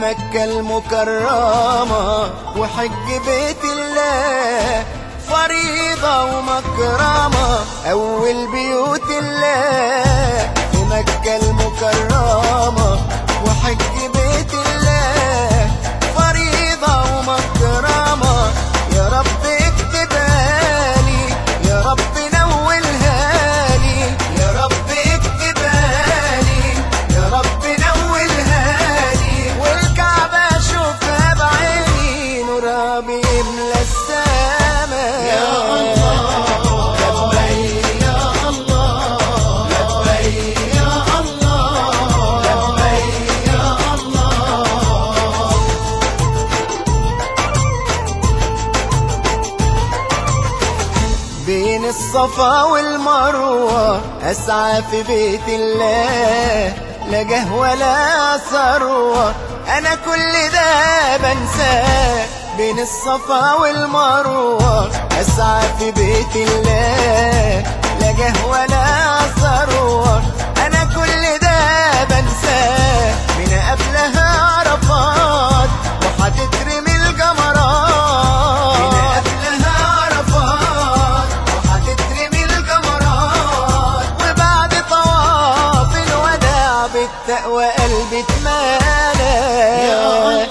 مكة المكرمة وحج بيت الله فريضة ومكرمة، أول بيوت الله في مكة المكرمة وحج بيت الله فريضة ومكرمة. يا رب اكتبها لي، يا رب نولها لي، يا رب اكتبها لي، يا رب نولها لي، والكعبة اشوفها بعيني نورها بيملى السما. يا الله لبيك يا الله، لبيك يا الله، لبيك يا الله. بين الصفا والمروة أسعى في بيت الله، لا جه ولا ثروة أنا كل ده بنساه. بين الصفا والمروة أسعى في بيت الله، لا جه ولا ثروة أنا كل ده بنساه. من قبلها عرفات وحتترمي الجمرات، من قبلها عرفات وحتترمي الجمرات، وبعد طواف الوداع بالتقوى قلبي اتمالى.